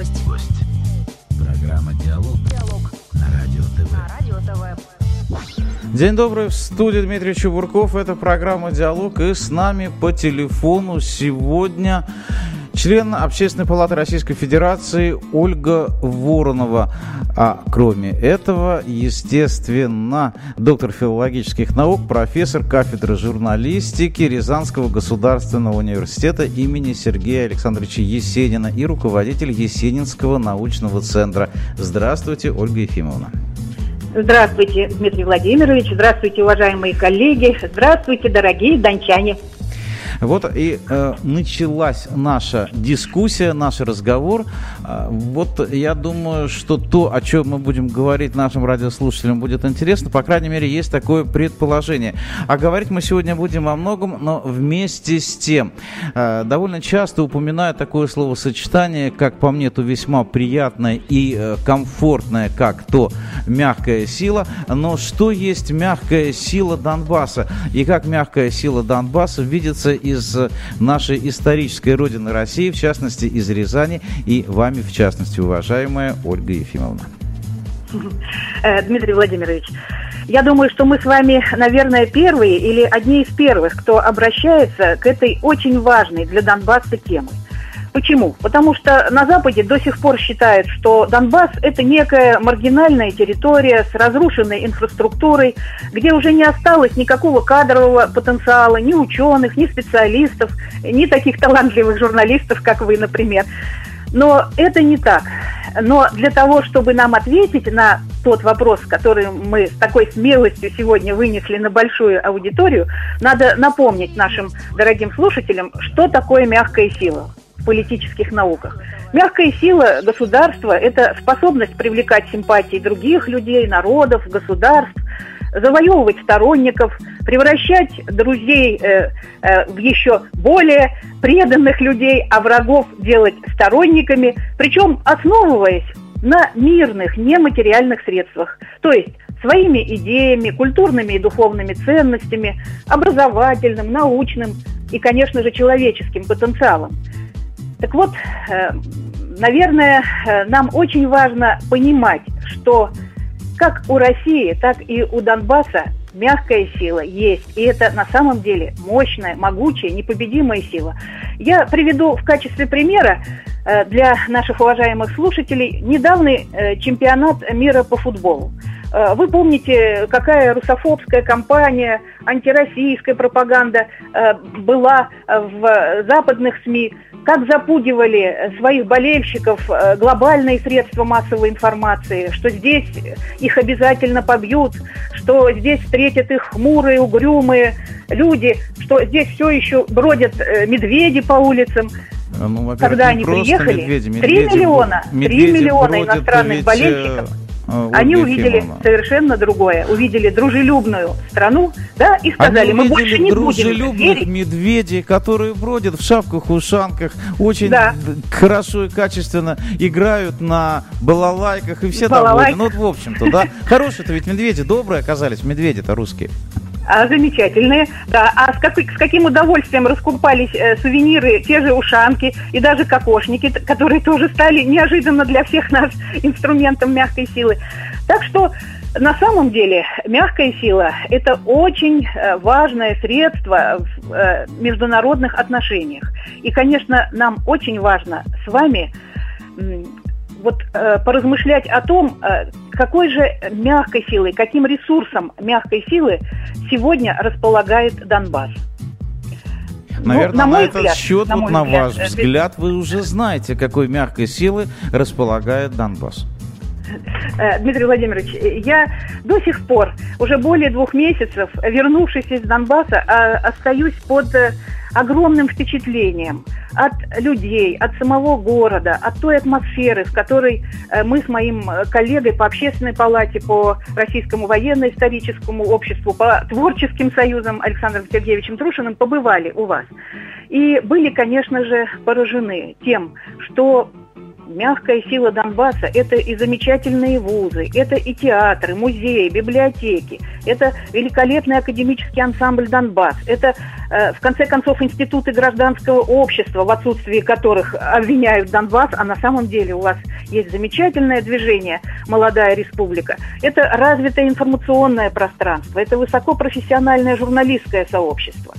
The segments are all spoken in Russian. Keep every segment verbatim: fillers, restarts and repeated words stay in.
Гость. Гость. Программа «Диалог». Диалог. На Радио ТВ. На Радио ТВ. День добрый, в студии Дмитрий Чубурков. Это программа «Диалог». И с нами по телефону сегодня член Общественной палаты Российской Федерации Ольга Воронова. А кроме этого, естественно, доктор филологических наук, профессор кафедры журналистики Рязанского государственного университета имени Сергея Александровича Есенина и руководитель Есенинского научного центра. Здравствуйте, Ольга Ефимовна. Здравствуйте, Дмитрий Владимирович. Здравствуйте, уважаемые коллеги. Здравствуйте, дорогие дончане. Вот и э, началась наша дискуссия, наш разговор. Э, вот я думаю, что то, о чем мы будем говорить нашим радиослушателям, будет интересно. По крайней мере, есть такое предположение. А говорить мы сегодня будем о многом, но вместе с тем э, довольно часто упоминают такое словосочетание, как по мне, то весьма приятное и э, комфортное, как то мягкая сила. Но что есть мягкая сила Донбасса? И как мягкая сила Донбасса видится из нашей исторической родины России, в частности, из Рязани, и вами, в частности, уважаемая Ольга Ефимовна. Дмитрий Владимирович, я думаю, что мы с вами, наверное, первые или одни из первых, кто обращается к этой очень важной для Донбасса темы. Почему? Потому что на Западе до сих пор считают, что Донбасс – это некая маргинальная территория с разрушенной инфраструктурой, где уже не осталось никакого кадрового потенциала, ни ученых, ни специалистов, ни таких талантливых журналистов, как вы, например. Но это не так. Но для того, чтобы нам ответить на тот вопрос, который мы с такой смелостью сегодня вынесли на большую аудиторию, надо напомнить нашим дорогим слушателям, что такое мягкая сила в политических науках. Мягкая сила государства – это способность привлекать симпатии других людей, народов, государств, завоевывать сторонников, превращать друзей э, э, в еще более преданных людей, а врагов делать сторонниками, причем основываясь на мирных, нематериальных средствах, то есть своими идеями, культурными и духовными ценностями, образовательным, научным и, конечно же, человеческим потенциалом. Так вот, наверное, нам очень важно понимать, что как у России, так и у Донбасса мягкая сила есть. И это на самом деле мощная, могучая, непобедимая сила. Я приведу в качестве примера для наших уважаемых слушателей недавний чемпионат мира по футболу. Вы помните, какая русофобская кампания, антироссийская пропаганда была в западных СМИ, как запугивали своих болельщиков глобальные средства массовой информации, что здесь их обязательно побьют, что здесь встретят их хмурые, угрюмые люди, что здесь все еще бродят медведи по улицам. Ну, когда они приехали, медведи, медведи, три миллиона, три миллиона иностранных ведь... болельщиков. Ольга Они увидели Ефимовна. Совершенно другое. Увидели дружелюбную страну, да, и сказали, Они мы больше не будем дружелюбных медведей, которые бродят в шапках-ушанках, очень да. хорошо и качественно играют на балалайках, и все довольны. Ну, вот, в общем-то, да. Хорошие-то ведь медведи, добрые оказались медведи-то русские. А, замечательные, да. А с, как, с каким удовольствием раскупались э, сувениры, те же ушанки и даже кокошники, которые тоже стали неожиданно для всех нас инструментом мягкой силы. Так что на самом деле мягкая сила – это очень э, важное средство в э, международных отношениях. И, конечно, нам очень важно с вами м- вот э, поразмышлять о том, э, какой же мягкой силой, каким ресурсом мягкой силы сегодня располагает Донбасс. Наверное, ну, на, на этот взгляд, счет, на вот на взгляд, ваш взгляд, вы уже знаете, какой мягкой силой располагает Донбасс. Дмитрий Владимирович, я до сих пор, уже более двух месяцев, вернувшись из Донбасса, остаюсь под огромным впечатлением от людей, от самого города, от той атмосферы, в которой мы с моим коллегой по Общественной палате, по Российскому военно-историческому обществу, по творческим союзам Александром Сергеевичем Трушиным побывали у вас. И были, конечно же, поражены тем, что мягкая сила Донбасса – это и замечательные вузы, это и театры, музеи, библиотеки, это великолепный академический ансамбль «Донбасс», это, в конце концов, институты гражданского общества, в отсутствии которых обвиняют Донбасс, а на самом деле у вас есть замечательное движение «Молодая республика». Это развитое информационное пространство, это высокопрофессиональное журналистское сообщество.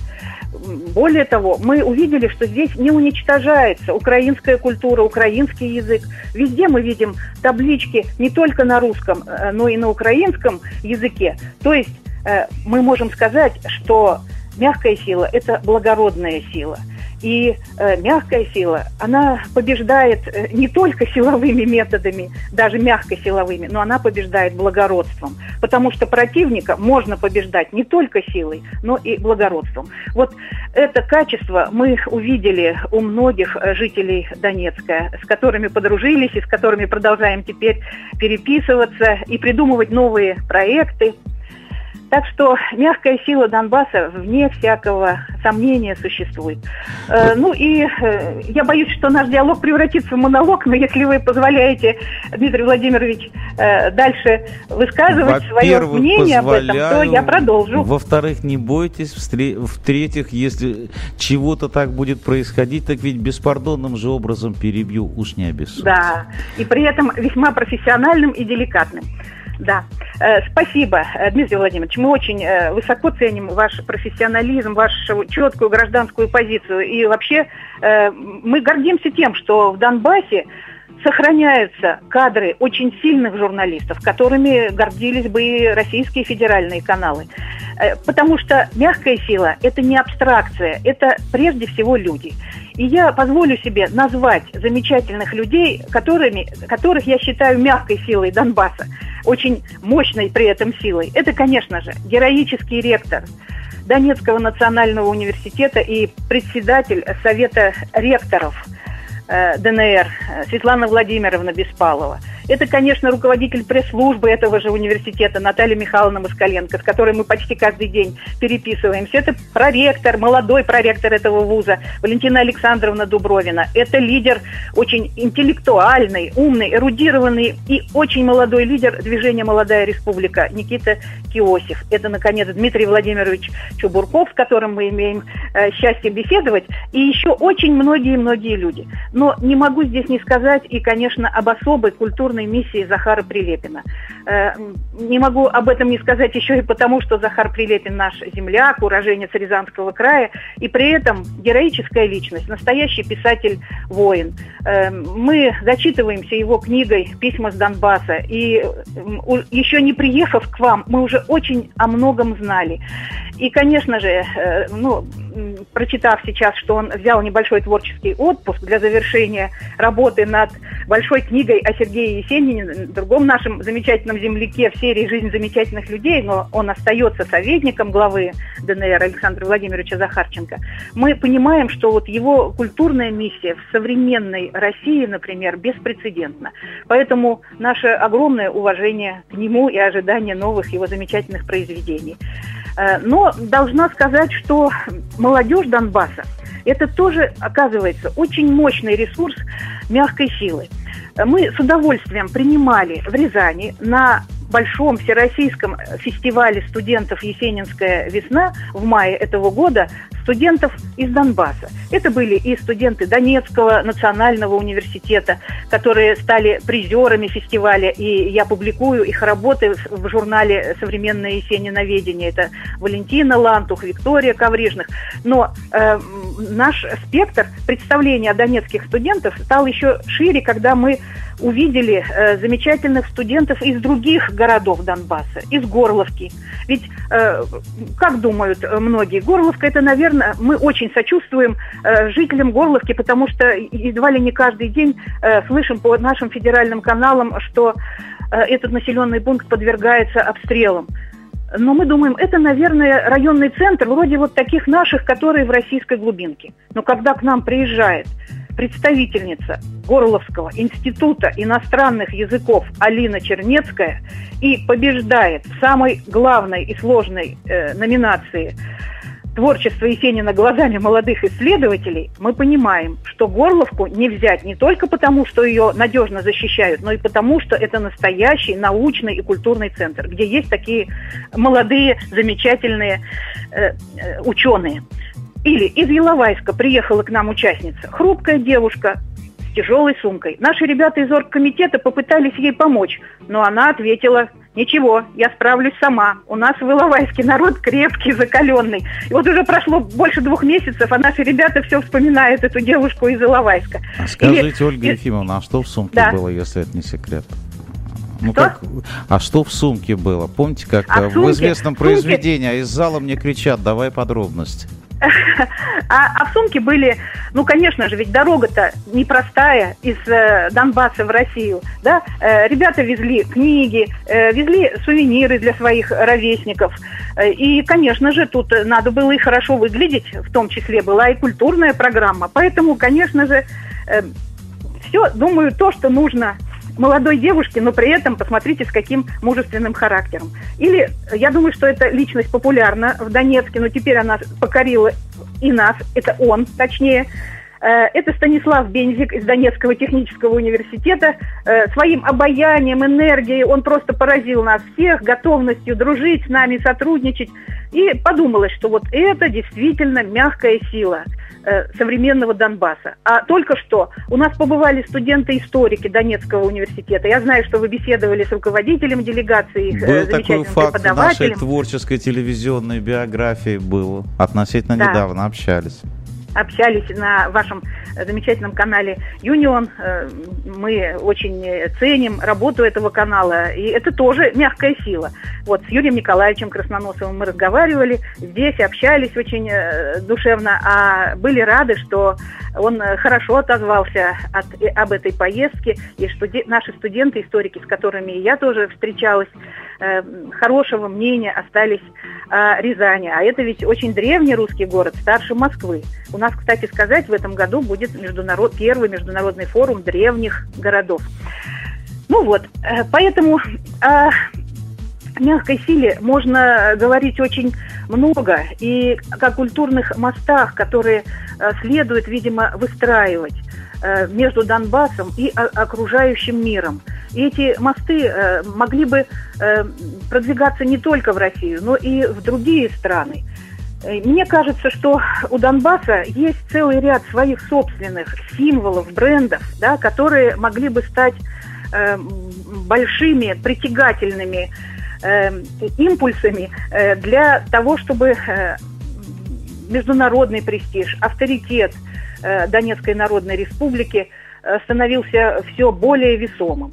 Более того, мы увидели, что здесь не уничтожается украинская культура, украинский язык. Везде мы видим таблички не только на русском, но и на украинском языке. То есть мы можем сказать, что мягкая сила – это благородная сила. И э, мягкая сила, она побеждает э, не только силовыми методами, даже мягко силовыми, но она побеждает благородством. Потому что противника можно побеждать не только силой, но и благородством. Вот это качество мы увидели у многих жителей Донецка, с которыми подружились и с которыми продолжаем теперь переписываться и придумывать новые проекты. Так что мягкая сила Донбасса вне всякого сомнения существует. Э, ну и э, я боюсь, что наш диалог превратится в монолог, но если вы позволяете, Дмитрий Владимирович, э, дальше высказывать свое мнение об этом, то я продолжу. Во-вторых, не бойтесь. В-третьих, если чего-то так будет происходить, так ведь беспардонным же образом перебью, уж не обессудьте. Да, и при этом весьма профессиональным и деликатным. Да, э, спасибо, Дмитрий Владимирович. Мы очень э, высоко ценим ваш профессионализм, вашу четкую гражданскую позицию. И вообще э, мы гордимся тем, что в Донбассе сохраняются кадры очень сильных журналистов, которыми гордились бы и российские федеральные каналы. Э, потому что мягкая сила – это не абстракция, это прежде всего люди. И я позволю себе назвать замечательных людей, которыми, которых я считаю мягкой силой Донбасса, очень мощной при этом силой. Это, конечно же, героический ректор Донецкого национального университета и председатель Совета ректоров э, ДНР Светлана Владимировна Беспалова. Это, конечно, руководитель пресс-службы этого же университета Наталья Михайловна Москаленко, с которой мы почти каждый день переписываемся. Это проректор, молодой проректор этого вуза Валентина Александровна Дубровина. Это лидер, очень интеллектуальный, умный, эрудированный и очень молодой лидер движения «Молодая республика» Никита Киосев. Это, наконец, Дмитрий Владимирович Чубурков, с которым мы имеем э, счастье беседовать, и еще очень многие-многие люди. Но не могу здесь не сказать и, конечно, об особой культурной миссии Захара Прилепина. Э, не могу об этом не сказать еще и потому, что Захар Прилепин наш земляк, уроженец Рязанского края, и при этом героическая личность, настоящий писатель-воин. Э, мы зачитываемся его книгой «Письма с Донбасса», и э, еще не приехав к вам, мы уже очень о многом знали. И, конечно же, э, ну, прочитав сейчас, что он взял небольшой творческий отпуск для завершения работы над большой книгой о Сергее Есенине, другом нашем замечательном земляке в серии «Жизнь замечательных людей», но он остается советником главы ДНР Александра Владимировича Захарченко, мы понимаем, что вот его культурная миссия в современной России, например, беспрецедентна. Поэтому наше огромное уважение к нему и ожидание новых его замечательных произведений. Но должна сказать, что молодежь Донбасса – это тоже, оказывается, очень мощный ресурс мягкой силы. Мы с удовольствием принимали в Рязани на большом всероссийском фестивале студентов «Есенинская весна» в мае этого года студентов из Донбасса. Это были и студенты Донецкого национального университета, которые стали призерами фестиваля, и я публикую их работы в журнале «Современное есениноведение». Это Валентина Лантух, Виктория Коврижных. Но э, наш спектр представления о донецких студентах стал еще шире, когда мы увидели э, замечательных студентов из других городов Донбасса, из Горловки. Ведь, э, как думают многие, Горловка – это, наверное, мы очень сочувствуем э, жителям Горловки, потому что едва ли не каждый день э, слышим по нашим федеральным каналам, что э, этот населенный пункт подвергается обстрелам. Но мы думаем, это, наверное, районный центр, вроде вот таких наших, которые в российской глубинке. Но когда к нам приезжает представительница Горловского института иностранных языков Алина Чернецкая и побеждает в самой главной и сложной э, номинации творчество Есенина глазами молодых исследователей, мы понимаем, что Горловку не взять не только потому, что ее надежно защищают, но и потому, что это настоящий научный и культурный центр, где есть такие молодые, замечательные э, э, ученые. Или из Иловайска приехала к нам участница, хрупкая девушка с тяжелой сумкой. Наши ребята из оргкомитета попытались ей помочь, но она ответила: ничего, я справлюсь сама. У нас в Иловайске народ крепкий, закаленный. И вот уже прошло больше двух месяцев, а наши ребята все вспоминают эту девушку из Иловайска. А скажите, Или... Ольга Ефимовна, а что в сумке да. было, если это не секрет? Ну, что? Как, а что в сумке было? Помните, как а в сумке, известном сумке... произведении, а из зала мне кричат: давай подробности. А, а в сумке были, ну, конечно же, ведь дорога-то непростая из э, Донбасса в Россию, да? Э, ребята везли книги, э, везли сувениры для своих ровесников. Э, и, конечно же, тут надо было и хорошо выглядеть, в том числе была и культурная программа. Поэтому, конечно же, э, все, думаю, то, что нужно молодой девушке, но при этом посмотрите, с каким мужественным характером. Или, я думаю, что эта личность популярна в Донецке, но теперь она покорила и нас, это он, точнее. Это Станислав Бензик из Донецкого технического университета. Своим обаянием, энергией он просто поразил нас всех, готовностью дружить с нами, сотрудничать. И подумалось, что вот это действительно мягкая сила современного Донбасса. А только что у нас побывали студенты-историки Донецкого университета. Я знаю, что вы беседовали с руководителем делегации, их был замечательным такой факт в нашей преподавателем. творческой телевизионной биографии было. Относительно да. недавно общались. Общались на вашем замечательном канале «Юнион». Мы очень ценим работу этого канала, и это тоже мягкая сила. Вот с Юрием Николаевичем Красноносовым мы разговаривали, здесь общались очень душевно, а были рады, что он хорошо отозвался от, об этой поездке, и что наши студенты, историки, с которыми я тоже встречалась, хорошего мнения остались о Рязани. А это ведь очень древний русский город, старше Москвы. У нас, кстати сказать, в этом году будет международ... первый международный форум древних городов. Ну вот, поэтому о мягкой силе можно говорить очень много. И о культурных мостах, которые следует, видимо, выстраивать между Донбассом и окружающим миром. И эти мосты э, могли бы э, продвигаться не только в Россию, но и в другие страны. Мне кажется, что у Донбасса есть целый ряд своих собственных символов, брендов, да, которые могли бы стать э, большими, притягательными э, импульсами э, для того, чтобы э, международный престиж, авторитет э, Донецкой Народной Республики э, становился все более весомым.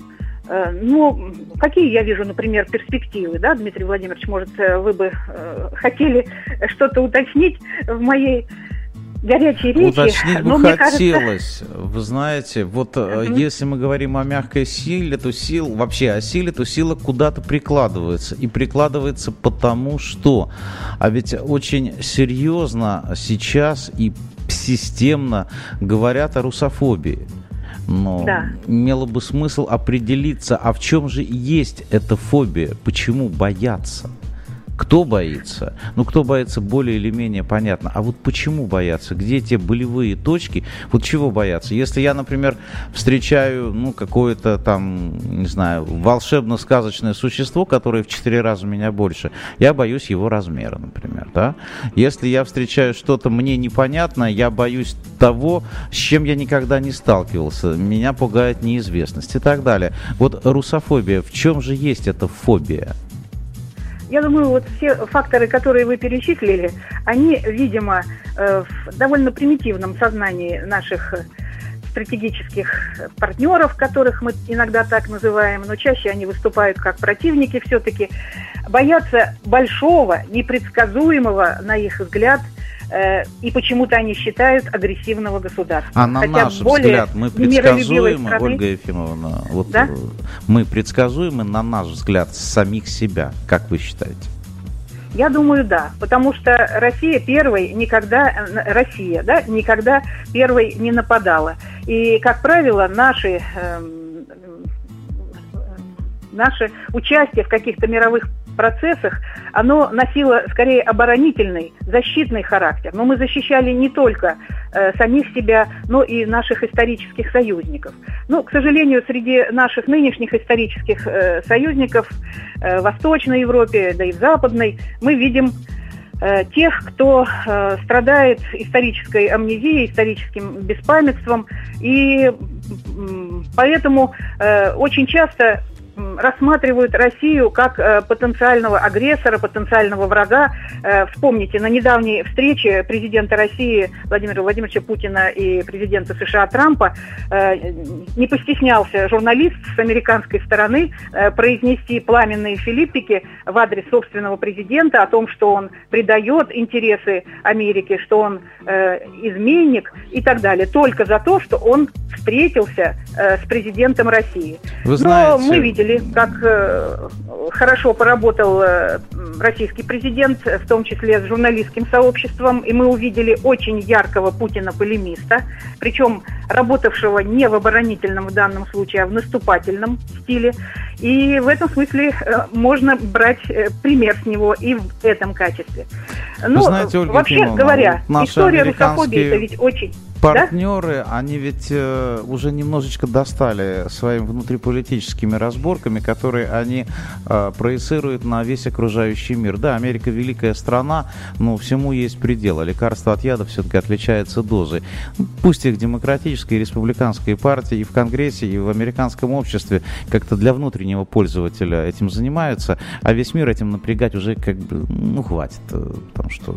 Ну, какие я вижу, например, перспективы, да, Дмитрий Владимирович, может, вы бы э, хотели что-то уточнить в моей горячей речи? Уточнить бы но хотелось. Кажется... Вы знаете, вот uh-huh. если мы говорим о мягкой силе, то сил, вообще о силе, то сила куда-то прикладывается. И прикладывается потому, что... А ведь очень серьезно сейчас и системно говорят о русофобии. Но да. имело бы смысл определиться, а в чем же есть эта фобия, почему боятся, кто боится, ну кто боится более или менее понятно, а вот почему боятся, где те болевые точки, вот чего боятся. Если я, например, встречаю, ну, какое-то там, не знаю, волшебно-сказочное существо, которое в четыре раза меня больше, я боюсь его размера, например, да. Если я встречаю что-то мне непонятное, я боюсь того, с чем я никогда не сталкивался, меня пугает неизвестность и так далее. Вот русофобия, в чем же есть эта фобия? Я думаю, вот все факторы, которые вы перечислили, они, видимо, в довольно примитивном сознании наших стратегических партнеров, которых мы иногда так называем, но чаще они выступают как противники все-таки, боятся большого, непредсказуемого, на их взгляд, и почему-то они считают агрессивного государства. А на Хотя наш более взгляд мы предсказуемы, страны... Ольга Ефимовна, вот да? мы предсказуемы на наш взгляд самих себя, как вы считаете? Я думаю, да, потому что Россия первой никогда, Россия, да, никогда первой не нападала. И, как правило, наши, э, наше участие в каких-то мировых процессах, оно носило скорее оборонительный, защитный характер. Но мы защищали не только э, самих себя, но и наших исторических союзников. Но, к сожалению, среди наших нынешних исторических э, союзников э, в Восточной Европе, да и в Западной, мы видим э, тех, кто э, страдает исторической амнезией, историческим беспамятством. И э, поэтому э, очень часто рассматривают Россию как э, потенциального агрессора, потенциального врага. Э, вспомните, на недавней встрече президента России Владимира Владимировича Путина и президента США Трампа э, не постеснялся журналист с американской стороны э, произнести пламенные филиппики в адрес собственного президента о том, что он предает интересы Америки, что он э, изменник и так далее, только за то, что он встретился э, с президентом России. Вы знаете... Но мы видели, как э, хорошо поработал э, российский президент, в том числе с журналистским сообществом, и мы увидели очень яркого Путина-полемиста, причем работавшего не в оборонительном в данном случае, а в наступательном стиле. И в этом смысле э, можно брать э, пример с него и в этом качестве. Ну, знаете, Ольга вообще Ефимовна, говоря, вот история русофобии это ведь очень... Партнеры, да? Они ведь э, уже немножечко достали своими внутриполитическими разборками, которые они э, проецируют на весь окружающий мир. Да, Америка великая страна, но всему есть предел. А лекарство от яда все-таки отличается дозой. Пусть их демократические и республиканские партии и в Конгрессе, и в американском обществе как-то для внутреннего пользователя этим занимаются, а весь мир этим напрягать уже как бы, ну, хватит. Потому что...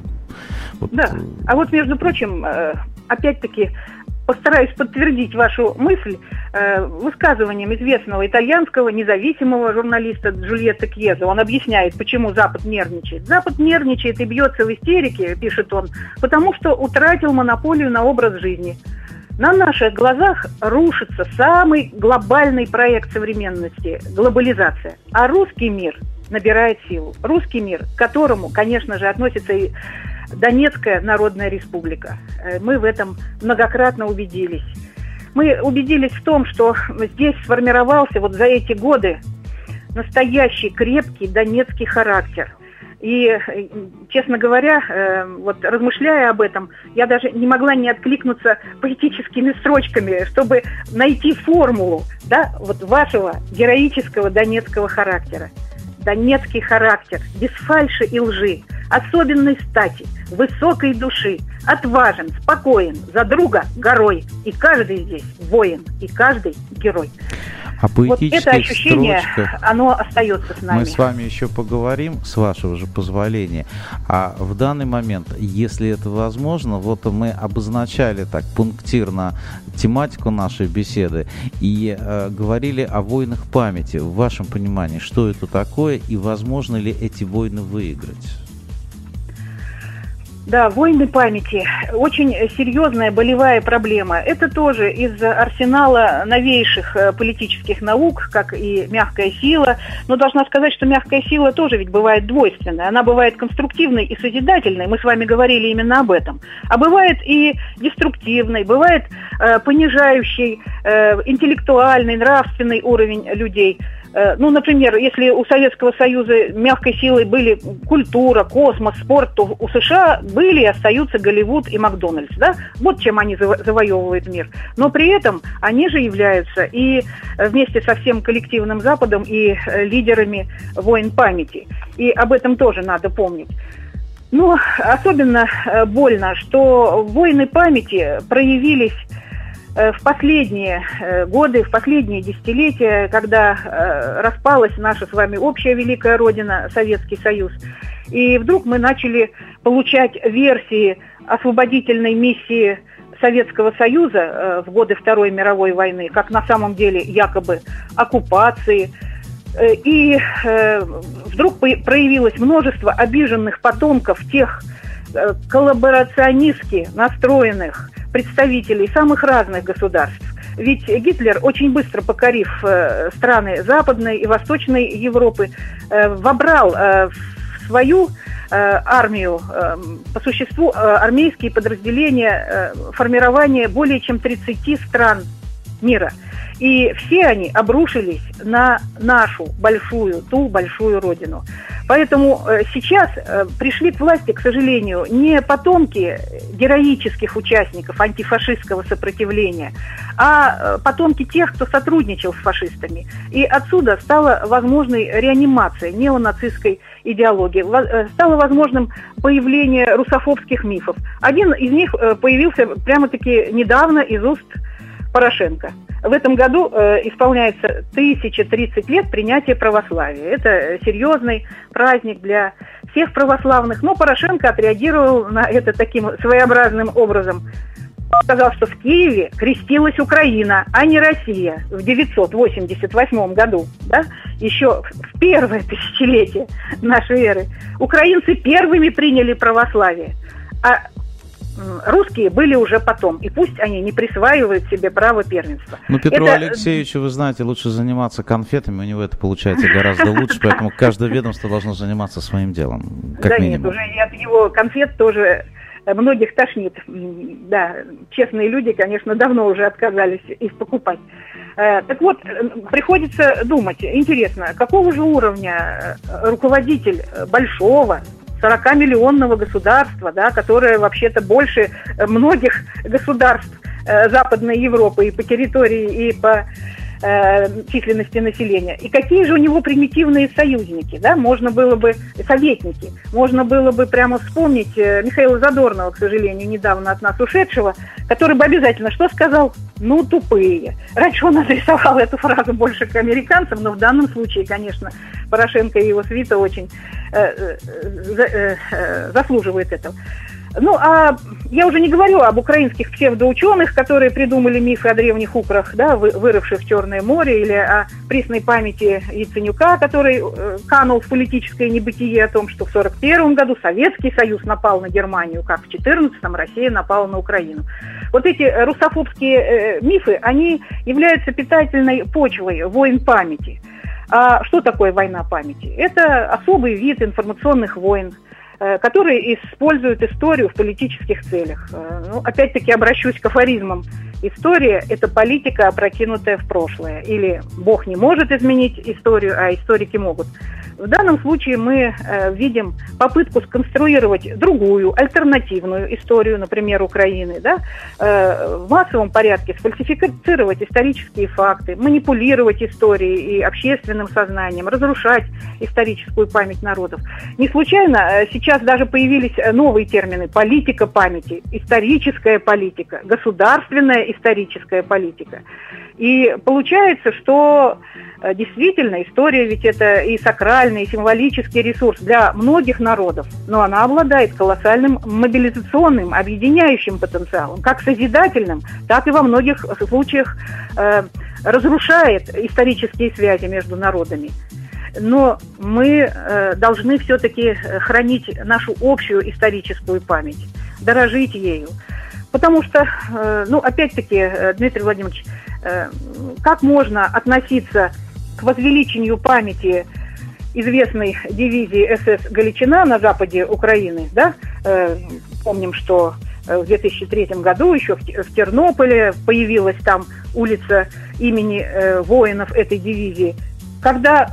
Вот... Да, а вот, между прочим, опять-таки, постараюсь подтвердить вашу мысль э, высказыванием известного итальянского независимого журналиста Джульетто Кьезо. Он объясняет, почему Запад нервничает. Запад нервничает и бьется в истерике, пишет он, потому что утратил монополию на образ жизни. На наших глазах рушится самый глобальный проект современности – глобализация. А русский мир набирает силу. Русский мир, к которому, конечно же, относится и Донецкая Народная Республика. Мы в этом многократно убедились. Мы убедились в том, что здесь сформировался вот за эти годы настоящий крепкий донецкий характер. И, честно говоря, вот размышляя об этом, я даже не могла не откликнуться поэтическими строчками, чтобы найти формулу, да, вот вашего героического донецкого характера. Донецкий характер, без фальши и лжи, особенной стати, высокой души, отважен, спокоен, за друга горой. И каждый здесь воин, и каждый герой. О поэтических вот это ощущение, строчках оно остается с нами. Мы с вами еще поговорим, с вашего же позволения. А в данный момент, если это возможно, вот мы обозначали так пунктирно тематику нашей беседы и э, говорили о войнах памяти. В вашем понимании, что это такое и возможно ли эти войны выиграть? Да, войны памяти – очень серьезная болевая проблема. Это тоже из арсенала новейших политических наук, как и мягкая сила. Но должна сказать, что мягкая сила тоже ведь бывает двойственной. Она бывает конструктивной и созидательной, мы с вами говорили именно об этом. А бывает и деструктивной, бывает э, понижающей э, интеллектуальный, нравственный уровень людей. Ну, например, если у Советского Союза мягкой силой были культура, космос, спорт, то у США были и остаются Голливуд и Макдональдс, да? Вот чем они заво- завоевывают мир. Но при этом они же являются и вместе со всем коллективным Западом и лидерами войн памяти. И об этом тоже надо помнить. Ну, особенно больно, что войны памяти проявились в последние годы, в последние десятилетия, когда распалась наша с вами общая великая родина, Советский Союз, и вдруг мы начали получать версии освободительной миссии Советского Союза в годы Второй мировой войны, как на самом деле якобы оккупации. И вдруг проявилось множество обиженных потомков тех коллаборационистски настроенных представителей самых разных государств. Ведь Гитлер, очень быстро покорив э, страны Западной и Восточной Европы, э, вобрал э, в свою э, армию, э, по существу, э, армейские подразделения э, формирования более чем тридцати стран мира. И все они обрушились на нашу большую, ту большую родину. Поэтому сейчас пришли к власти, к сожалению, не потомки героических участников антифашистского сопротивления, а потомки тех, кто сотрудничал с фашистами. И отсюда стала возможной реанимация неонацистской идеологии, стало возможным появление русофобских мифов. Один из них появился прямо-таки недавно из уст Порошенко. В этом году э, исполняется тысяча тридцать лет принятия православия. Это серьезный праздник для всех православных. Но Порошенко отреагировал на это таким своеобразным образом. Он сказал, что в Киеве крестилась Украина, а не Россия в девятьсот восемьдесят восьмом году. Да? Еще в первое тысячелетие нашей эры. Украинцы первыми приняли православие. А русские были уже потом, и пусть они не присваивают себе право первенства. Ну, Петру это... Алексеевичу, вы знаете, лучше заниматься конфетами, у него это получается гораздо лучше, поэтому каждое ведомство должно заниматься своим делом, как да минимум. Нет, уже от его конфет тоже многих тошнит. Да, честные люди, конечно, давно уже отказались их покупать. Так вот, приходится думать, интересно, какого же уровня руководитель большого сорокамиллионного государства, да, которое вообще-то больше многих государств э, Западной Европы и по территории, и по э, численности населения. И какие же у него примитивные союзники, да, можно было бы, советники, можно было бы прямо вспомнить э, Михаила Задорнова, к сожалению, недавно от нас ушедшего, который бы обязательно что сказал? Ну, тупые. Раньше он адресовал эту фразу больше к американцам, но в данном случае, конечно, Порошенко и его свита очень э, э, э, заслуживают этого. Ну, а я уже не говорю об украинских псевдоученых, которые придумали мифы о древних украх, да, вырывших Черное море, или о пресной памяти Яценюка, который э, канул в политическое небытие о том, что в сорок первом году Советский Союз напал на Германию, как в четырнадцатом Россия напала на Украину. Вот эти русофобские э, мифы, они являются питательной почвой войн памяти. А что такое война памяти? Это особый вид информационных войн, которые используют историю в политических целях. Ну, опять-таки обращусь к афоризмам. История – это политика, опрокинутая в прошлое. Или Бог не может изменить историю, а историки могут. В данном случае мы э, видим попытку сконструировать другую, альтернативную историю, например, Украины, да, э, в массовом порядке сфальсифицировать исторические факты, манипулировать историей и общественным сознанием, разрушать историческую память народов. Не случайно э, сейчас даже появились новые термины: политика памяти, историческая политика, государственная историческая политика. И получается, что действительно история ведь это и сакральный, и символический ресурс для многих народов, но она обладает колоссальным мобилизационным, объединяющим потенциалом, как созидательным, так и во многих случаях э, разрушает исторические связи между народами. Но мы э, должны все-таки хранить нашу общую историческую память, дорожить ею. Потому что, э, ну, опять-таки, Дмитрий Владимирович, э, как можно относиться к возвеличению памяти известной дивизии эс эс «Галичина» на западе Украины, да? Э, помним, что в две тысячи третьем году еще в, в Тернополе появилась там улица имени э, воинов этой дивизии. Когда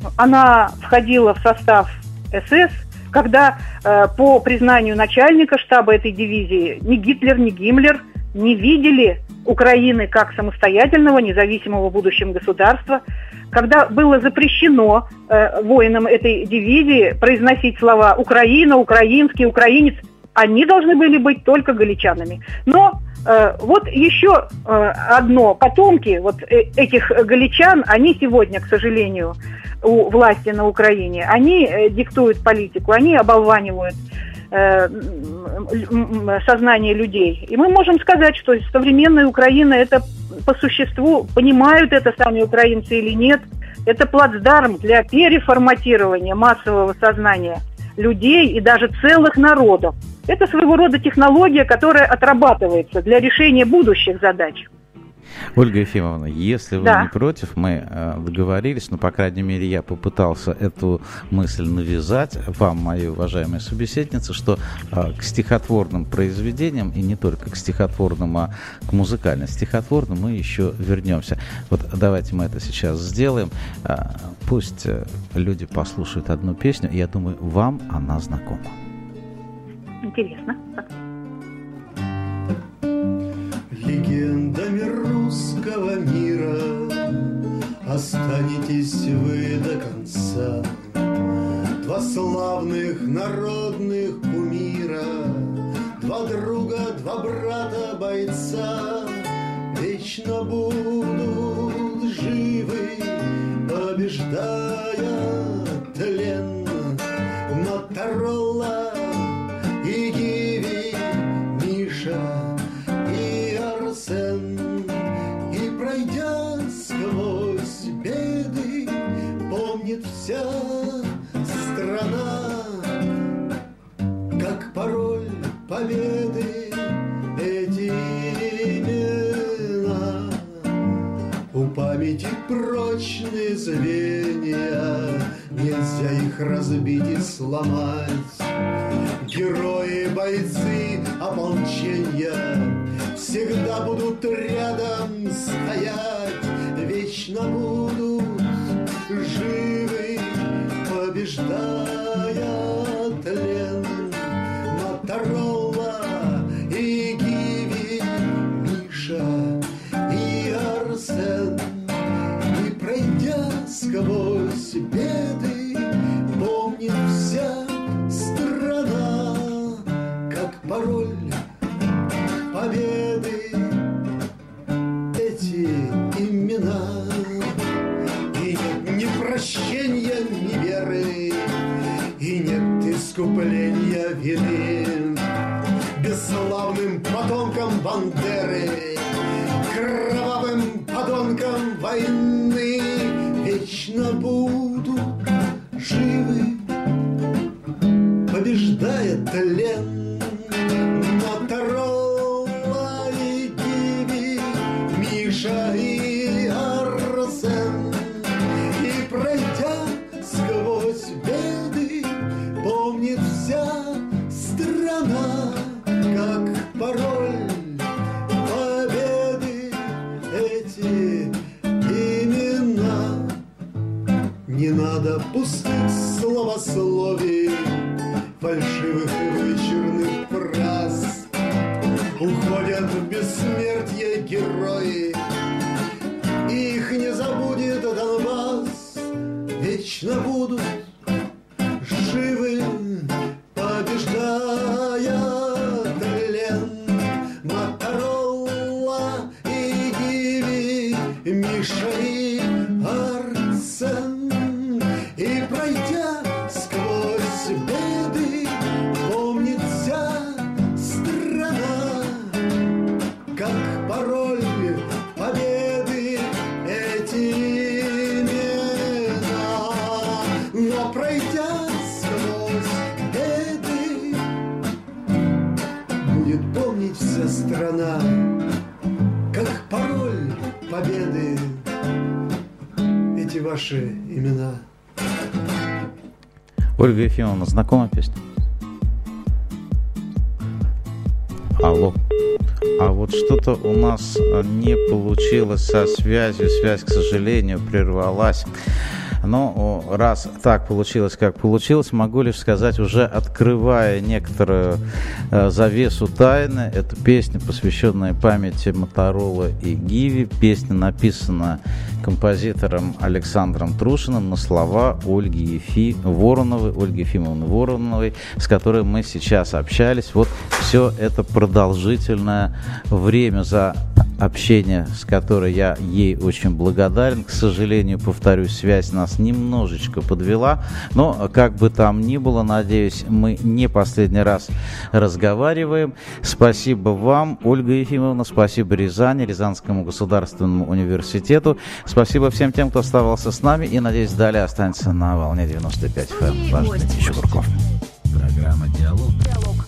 она входила в состав эс эс, когда э, по признанию начальника штаба этой дивизии ни Гитлер, ни Гиммлер не видели Украины как самостоятельного, независимого в будущем государства, когда было запрещено э, воинам этой дивизии произносить слова «Украина», «украинский», «украинец», они должны были быть только галичанами. Но э, вот еще э, одно, потомки вот э, этих галичан, они сегодня, к сожалению, у власти на Украине, они э, диктуют политику, они оболванивают э, сознание людей. И мы можем сказать, что современная Украина — это по существу, понимают это сами украинцы или нет, это плацдарм для переформатирования массового сознания людей и даже целых народов. Это своего рода технология, которая отрабатывается для решения будущих задач. Ольга Ефимовна, если вы Да. не против, мы э, договорились, но, по крайней мере, я попытался эту мысль навязать вам, моей уважаемой собеседнице, что э, к стихотворным произведениям, и не только к стихотворным, а к музыкальным стихотворным, мы еще вернемся. Вот давайте мы это сейчас сделаем. Э, пусть э, люди послушают одну песню, и я думаю, вам она знакома. Интересно. Легендами русского мира останетесь вы до конца. Два славных народных кумира, два друга, два брата бойца вечно будут живы, побеждая тлен. Моторола и Гиви, Миша и Арсен, и пройдя сквозь беды, помнит вся страна, как пароль победы эти имена. У памяти прочные звенья, нельзя их разбить и сломать. Герои, бойцы, ополченья всегда будут рядом стоять, вечно будут живы, побеждая тлен. Моторола и Гиви, Миша и Арсен, и пройдя сквозь беды, помнит вся страна, как пароль победы эти имена. И нет ни прощения, ни веры, и нет искупления вины бесславным потомкам Бандеры, кровавым подонкам войны. Вечно будут живы, побеждая тлен. Моторола и Гиви, Миша и Арсен, и пройдя сквозь беды, помнит вся страна, как пароль победы эти имена. Не надо пустых словословий, фальшивых и вычурных фраз. Уходят в бессмертие герои, их не забудет Донбасс. Вечно будут живы, побеждая тлен. Моторола и Гиви, Миша и Арсен, и пройдя сквозь беды, помнит вся страна, как пароль победы эти имена. Но пройдя сквозь беды, будет помнить вся страна, как пароль победы эти ваши имена. Ольга Ефимовна, знакома песня? Алло. А вот что-то у нас не получилось со связью. Связь, к сожалению, прервалась. Но раз так получилось, как получилось, могу лишь сказать, уже открывая некоторую э, завесу тайны, эта песня, посвященная памяти Моторола и Гиви. Песня написана композитором Александром Трушиным на слова Ольги Ефи... Вороновой, Ольги Ефимовны Вороновой, с которой мы сейчас общались. Вот все это продолжительное время, за общение с которой я ей очень благодарен. К сожалению, повторюсь, связь нас немножечко подвела, но как бы там ни было, надеюсь, мы не последний раз разговариваем. Спасибо вам, Ольга Ефимовна, спасибо Рязани, Рязанскому государственному университету, спасибо всем тем, кто оставался с нами, и, надеюсь, далее останется на волне девяносто пять эф эм. Ваш Дмитрий Щегурков. Программа «Диалог».